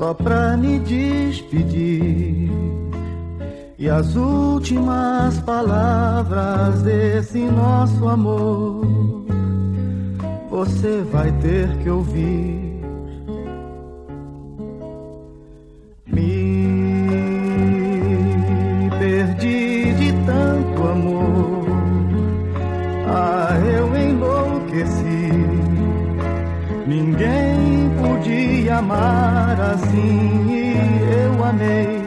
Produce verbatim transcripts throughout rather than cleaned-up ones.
só pra me despedir. E as últimas palavras desse nosso amor você vai ter que ouvir. Me perdi de tanto amor, ah, eu enlouqueci. Ninguém podia amar assim e eu amei.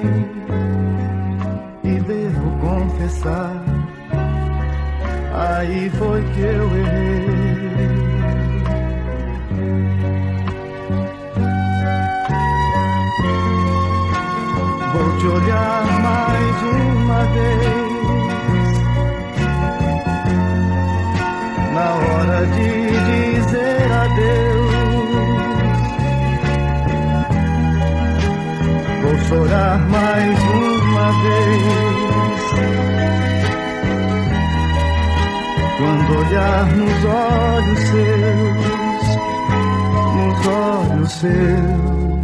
E devo confessar, aí foi que eu errei. Vou te olhar mais uma vez, na hora de dizer adeus. Vou chorar mais uma vez, quando olhar nos olhos seus, nos olhos seus.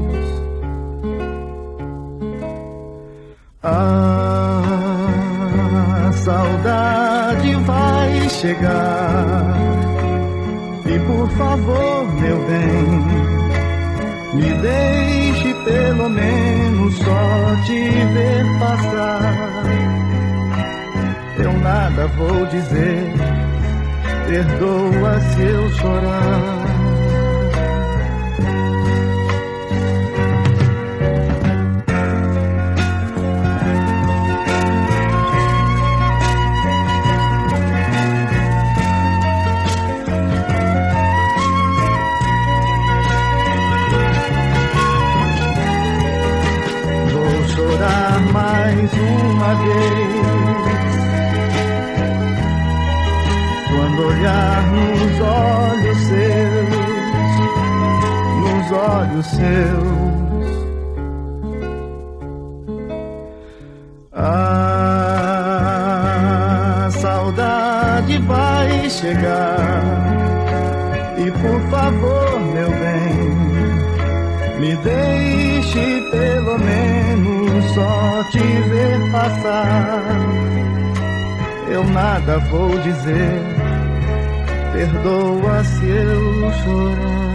A saudade vai chegar e por favor, meu bem, me deixe pelo menos só te ver passar. Eu nada vou dizer, perdoa se eu chorar. Mais uma vez, quando olhar nos olhos seus, nos olhos seus. A saudade vai chegar e por favor, meu bem, me deixe pelo menos só te ver passar. Eu nada vou dizer, perdoa se eu chorar.